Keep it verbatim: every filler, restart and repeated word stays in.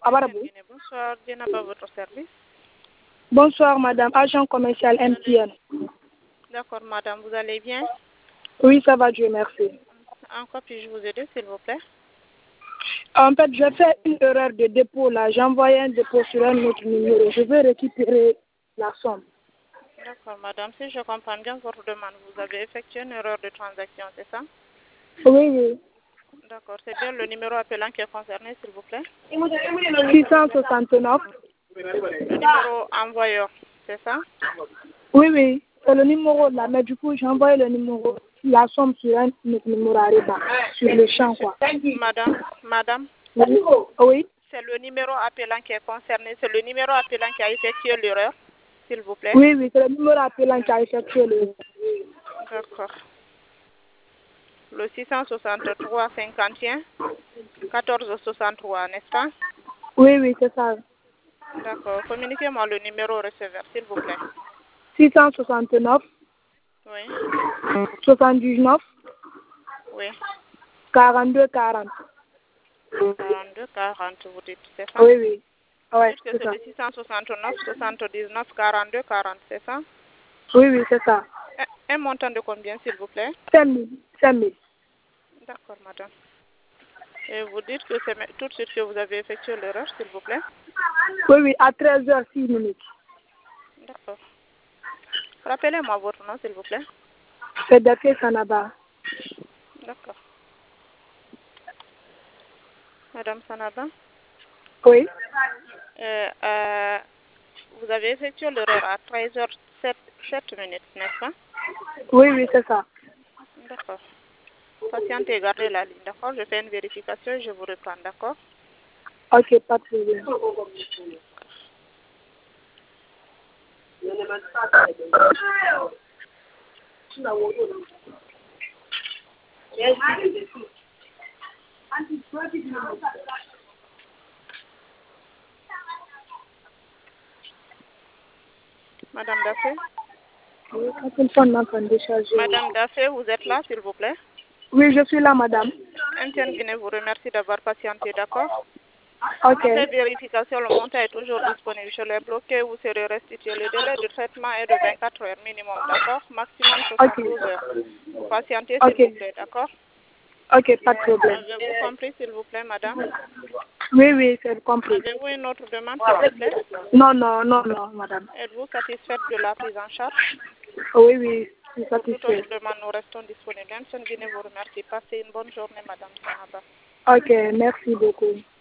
Abarabou. Bonsoir, Dienaba, votre service. Bonsoir, madame, agent commercial M T N. D'accord, madame, vous allez bien? Oui, ça va, Dieu merci. En quoi puis-je vous aider, s'il vous plaît? En fait, j'ai fait une erreur de dépôt là. J'ai envoyé un dépôt sur un autre numéro. Je veux récupérer la somme. D'accord, madame, si je comprends bien votre demande, vous avez effectué une erreur de transaction, c'est ça? Oui, oui. D'accord, c'est bien le numéro appelant qui est concerné, s'il vous plaît? six cent soixante-neuf. Le numéro envoyeur, c'est ça? Oui, oui. C'est le numéro là. Mais du coup, j'ai envoyé le numéro, la somme sur un autre numéro à Reba, sur le champ, quoi. Madame, madame, Oui. Oui. c'est le numéro appelant qui est concerné, c'est le numéro appelant qui a effectué l'erreur, s'il vous plaît? Oui, oui, c'est le numéro appelant qui a effectué le. D'accord. Le six cent soixante-trois cinquante et un quatorze soixante-trois, n'est-ce pas? Oui, oui, c'est ça. D'accord. Communiquez-moi le numéro receveur, s'il vous plaît. six cent soixante-neuf. Oui. soixante-dix-neuf. Oui. quarante-deux quarante. quarante-deux quarante, vous dites, c'est ça? Oui, oui. Oui, Dites que c'est c'est ça. le six cent soixante-neuf soixante-dix-neuf quarante-deux quarante, c'est ça? Oui, oui, c'est ça. Un, un montant de combien, s'il vous plaît? cinq mille. cinq mille. D'accord, madame. Et vous dites que c'est tout de suite que vous avez effectué l'erreur, s'il vous plaît? Oui, oui, à treize heures six minutes. D'accord. Rappelez-moi votre nom, s'il vous plaît. C'est Dafé Sanaba. D'accord. Madame Sanaba, Oui. euh, euh, vous avez effectué l'erreur à treize heures sept minutes, n'est-ce pas? Oui, oui, c'est ça. D'accord. Patientez et gardez la ligne, d'accord? Je fais une vérification et je vous reprends, d'accord? Ok, pas de problème. Madame Daffé? Madame Madame Daffé, vous êtes là, s'il vous plaît? Oui, je suis là, madame. M T N Guinée vous remercie d'avoir patienté, d'accord? Ok. Après vérification, le montant est toujours disponible. Je l'ai bloqué, vous serez restitué. Le délai de traitement est de vingt-quatre heures minimum, d'accord? Maximum soixante-douze heures. Vous patientez, s'il Ok. vous plaît, d'accord? Ok, pas de problème. Avez-vous compris, s'il vous plaît, madame? Oui, oui, c'est compris. Avez-vous une autre demande, s'il vous plaît? Non, non, non, non, madame. Êtes-vous satisfaite de la prise en charge? Oui, oui, je suis Pour toute satisfaite. autre demande, nous restons disponibles. M T N Guinée vous remercie. Passez une bonne journée, madame Sanaba. Ok, merci beaucoup.